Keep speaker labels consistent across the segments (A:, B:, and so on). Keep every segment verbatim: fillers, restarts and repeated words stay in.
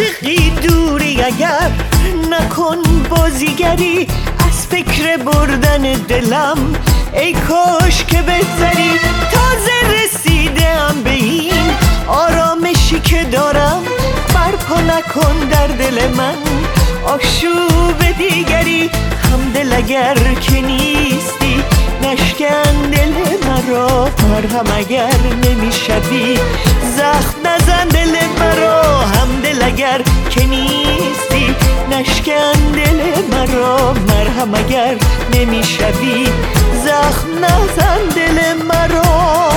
A: عاشقی دوری اگر نکن بازیگری، از فکر بردن دلم ای کاش که بگذری. تازه رسیدم به این آرامشی که دارم، برپا نکن در دل من آشوب دیگری. همدل اگر که نیستی نشکن دل مرا، مرهم اگر نمیشوی زخم نزن دل مرا. همدل اگر که نیستی نشکن دل مرا، مرهم اگر نمیشوی زخم نزن دل مرا.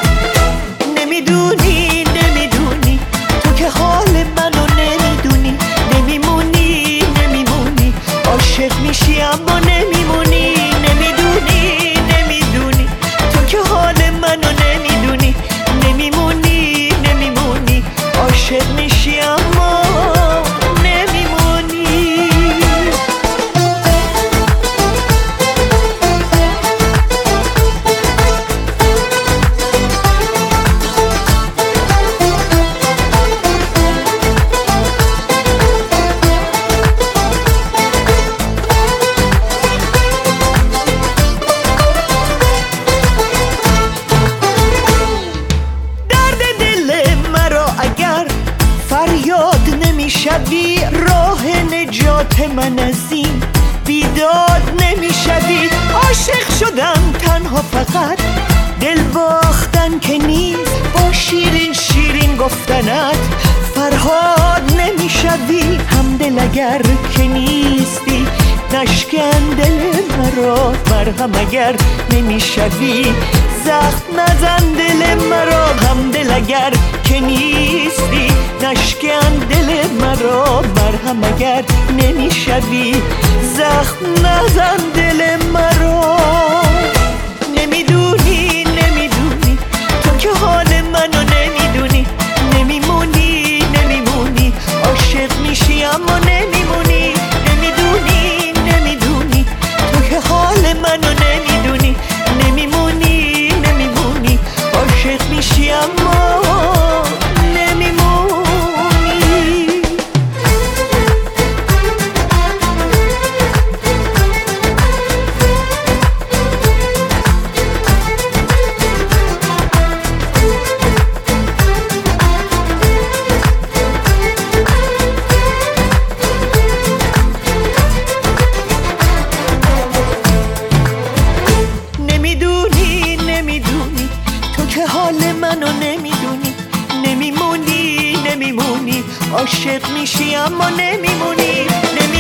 A: نمیدونی نمیدونی تو که حال منو نمیدونی، نمیمونی نمیمونی عاشق میشی اما نمیمونی. نمیدونی نمیدونی تو که حال منو نمیدونی، نمیمونی نمیمونی عاشق میشی اما نمیمونی. نمیشوی راه نجات من از این بیداد نمیشوی. عاشق شدم تنها فقط دل باختن که نیست، با شیرین شیرین گفتنت فرهاد نمیشوی. همدل اگر که نیستی نشکن دل مرا، مرهم اگر نمیشوی زخم نزن دل مرا. همدل اگر که نیستی نشکن دل مرا، مرهم اگر نمیشوی زخم نزن دل مرا. نمیدونی نمیدونی تو که حال منو نمیدونی، نمیمونی نمیمونی عاشق میشی اما نمیمونی. نمیدونی نمیدونی تو که حال منو نمیدونی، نمیمونی نمیمونی عاشق میشی اما عاشق میشی اما نمیمونی.